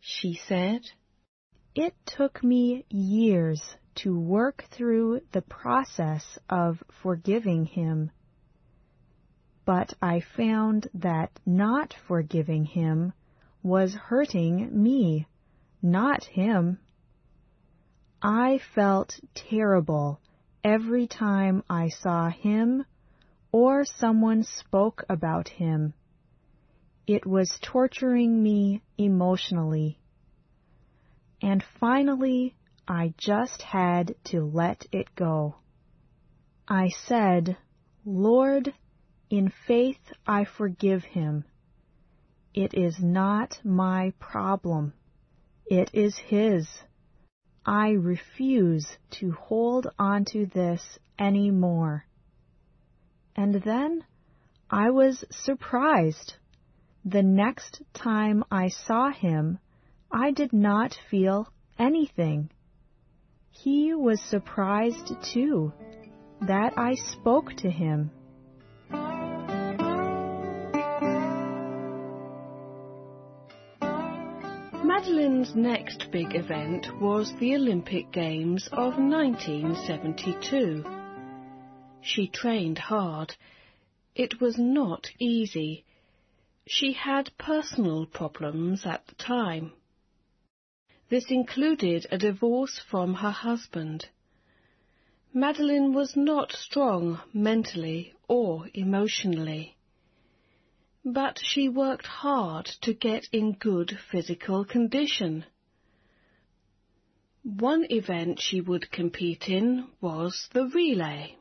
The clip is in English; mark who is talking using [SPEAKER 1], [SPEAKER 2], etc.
[SPEAKER 1] she said.
[SPEAKER 2] It took me years to work through the process of forgiving him. But I found that not forgiving him was hurting me, not him. I felt terrible every time I saw him or someone spoke about him. It was torturing me emotionally. And finally, I just had to let it go. I said, Lord, in faith I forgive him. It is not my problem. It is his. I refuse to hold on to this anymore. And then I was surprised. The next time I saw him, I did not feel anything. He was surprised too that I spoke to him.
[SPEAKER 1] Madeline's next big event was the Olympic Games of 1972. She trained hard. It was not easy. She had personal problems at the time. This included a divorce from her husband. Madeline was not strong mentally or emotionally, but she worked hard to get in good physical condition. One event she would compete in was the relay.